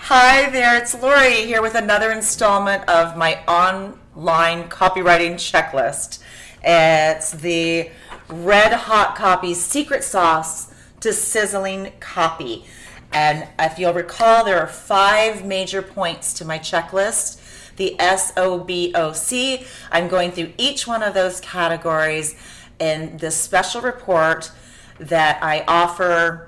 Hi there, it's Lori here with another installment of my online copywriting checklist. It's the Red Hot Copy Secret Sauce to Sizzling Copy. And if you'll recall, there are 5 major points to my checklist. The SOBOC. I'm going through each one of those categories in this special report that I offer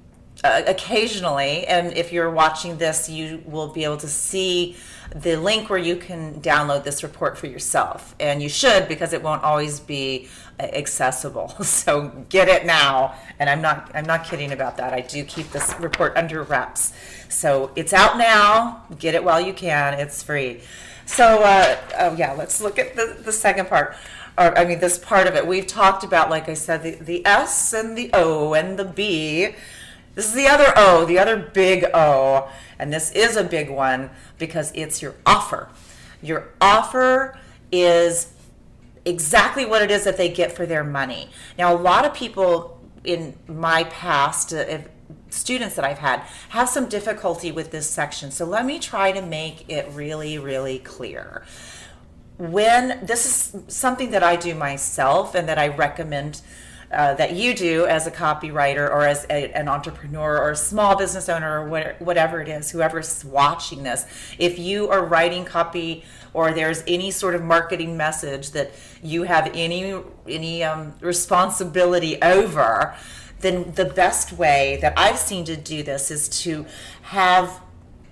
occasionally, and if you're watching this, you will be able to see the link where you can download this report for yourself, and you should, because it won't always be accessible. So get it now, and I'm not kidding about that. I do keep this report under wraps, so it's out now. Get it while you can. It's free. So oh yeah, let's look at the second part. Or, I mean, this part of it. We've talked about, like I said, the S and the O and the B. This is the other O, the other big O, and this is a big one because it's your offer. Your offer is exactly what it is that they get for their money. Now, a lot of people in my past, students that I've had, have some difficulty with this section. So let me try to make it really, really clear. When this is something that I do myself and that I recommend that you do as a copywriter or as an entrepreneur or a small business owner or whatever it is, whoever's watching this, if you are writing copy or there's any sort of marketing message that you have any responsibility over, then the best way that I've seen to do this is to have,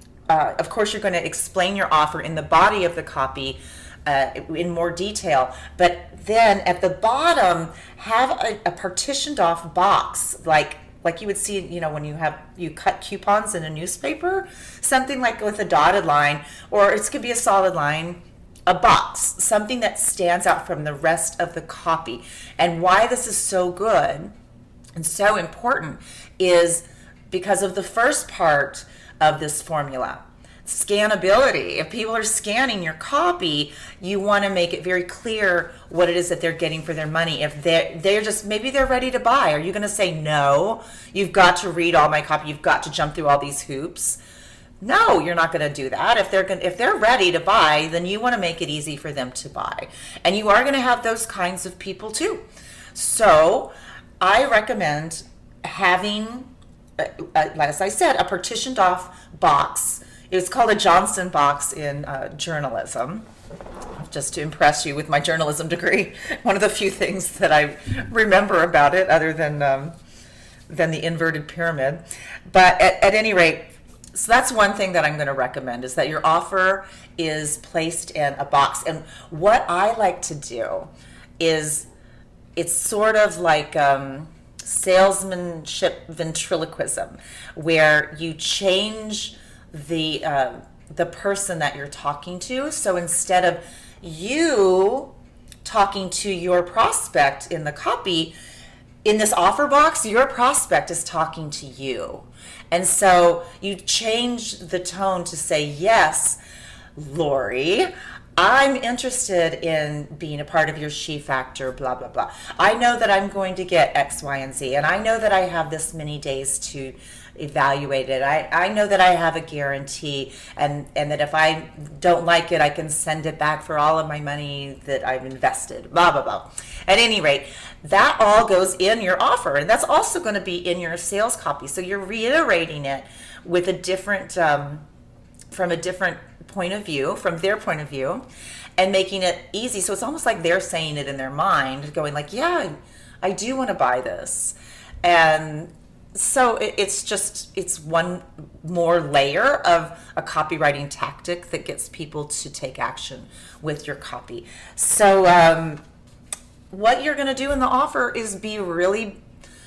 of course, you're going to explain your offer in the body of the copy in more detail, but then at the bottom have a partitioned off box, like you would see, when you cut coupons in a newspaper, something like with a dotted line, or it could be a solid line, a box, something that stands out from the rest of the copy. And why this is so good and so important is because of the first part of this formula. Scannability. If people are scanning your copy, you want to make it very clear what it is that they're getting for their money. If they're just, maybe they're ready to buy, are you going to say, no, you've got to read all my copy, you've got to jump through all these hoops? No, you're not going to do that. If they're ready to buy, then you want to make it easy for them to buy. And you are going to have those kinds of people too. So I recommend having, as I said, a partitioned off box. It's called a Johnson box in journalism, just to impress you with my journalism degree. One of the few things that I remember about it, other than the inverted pyramid. But at any rate, so that's one thing that I'm going to recommend, is that your offer is placed in a box. And what I like to do is, it's sort of like salesmanship ventriloquism, where you change the person that you're talking to. So instead of you talking to your prospect in the copy, in this offer box, your prospect is talking to you. And so you change the tone to say, yes, Lori, I'm interested in being a part of your She Factor, blah, blah, blah. I know that I'm going to get X, Y, and Z, and I know that I have this many days to evaluate it. I know that I have a guarantee, and that if I don't like it, I can send it back for all of my money that I've invested, blah, blah, blah. At any rate, that all goes in your offer, and that's also going to be in your sales copy. So you're reiterating it with a different, from a different point of view, from their point of view, and making it easy. So it's almost like they're saying it in their mind, going like, yeah, I do want to buy this. And so it's one more layer of a copywriting tactic that gets people to take action with your copy. So what you're going to do in the offer is be really,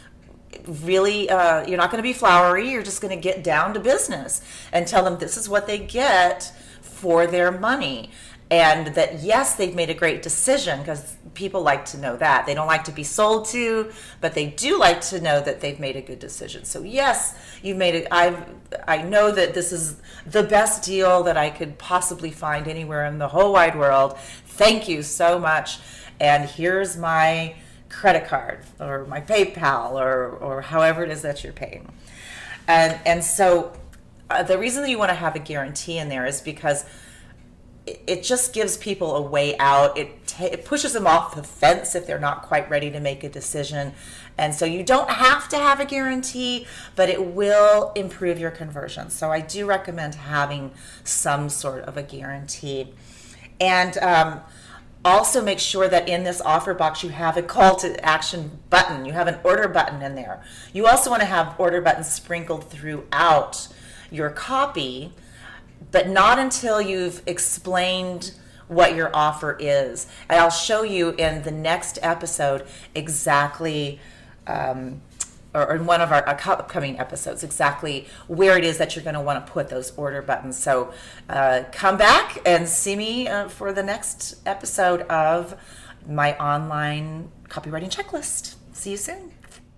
you're not going to be flowery. You're just going to get down to business and tell them this is what they get for their money. And that, yes, they've made a great decision, because people like to know that. They don't like to be sold to, but they do like to know that they've made a good decision. So yes, you've made it. I know that this is the best deal that I could possibly find anywhere in the whole wide world. Thank you so much. And here's my credit card or my PayPal or however it is that you're paying. And so the reason that you want to have a guarantee in there is because it just gives people a way out. It pushes them off the fence if they're not quite ready to make a decision. And so you don't have to have a guarantee, but it will improve your conversion. So I do recommend having some sort of a guarantee. And also make sure that in this offer box you have a call to action button. You have an order button in there. You also want to have order buttons sprinkled throughout your copy, but not until you've explained what your offer is. And I'll show you in the next episode exactly, or in one of our upcoming episodes, exactly where it is that you're going to want to put those order buttons. So come back and see me for the next episode of my online copywriting checklist. See you soon.